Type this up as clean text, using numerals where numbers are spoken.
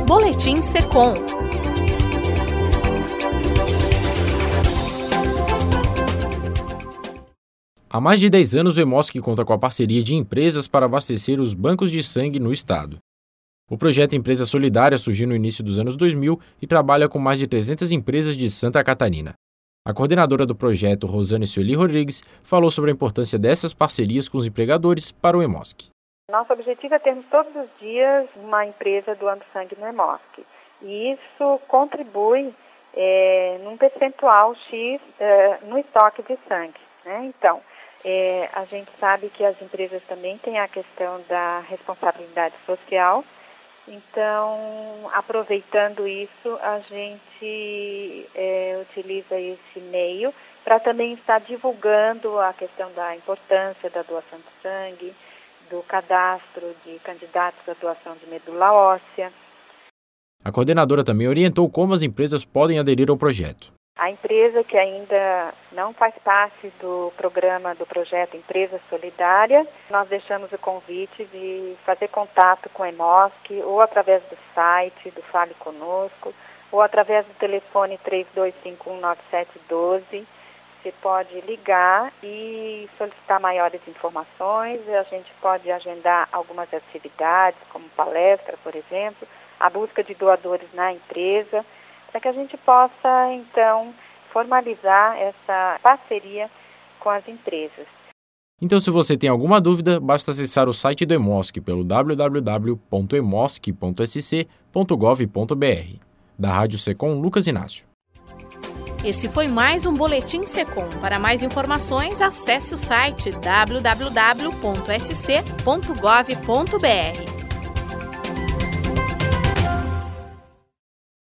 Boletim Secom. Há mais de 10 anos, o Hemosk conta com a parceria de empresas para abastecer os bancos de sangue no estado. O projeto Empresa Solidária surgiu no início dos anos 2000 e trabalha com mais de 300 empresas de Santa Catarina. A coordenadora do projeto, Rosane Sueli Rodrigues, falou sobre a importância dessas parcerias com os empregadores para o Hemosk. Nosso objetivo é termos todos os dias uma empresa doando sangue no Hemosk. E isso contribui num percentual X no estoque de sangue, né? Então, a gente sabe que as empresas também têm a questão da responsabilidade social. Então, aproveitando isso, a gente utiliza esse meio para também estar divulgando a questão da importância da doação de sangue, do cadastro de candidatos à doação de medula óssea. A coordenadora também orientou como as empresas podem aderir ao projeto. A empresa que ainda não faz parte do programa do projeto Empresa Solidária, nós deixamos o convite de fazer contato com o Hemosk, ou através do site do Fale Conosco, ou através do telefone 32519712. Você pode ligar e solicitar maiores informações. A gente pode agendar algumas atividades, como palestra, por exemplo, a busca de doadores na empresa, para que a gente possa, então, formalizar essa parceria com as empresas. Então, se você tem alguma dúvida, basta acessar o site do Hemosk pelo www.hemosk.sc.gov.br. Da Rádio Secom, Lucas Inácio. Esse foi mais um Boletim Secom. Para mais informações, acesse o site www.sc.gov.br.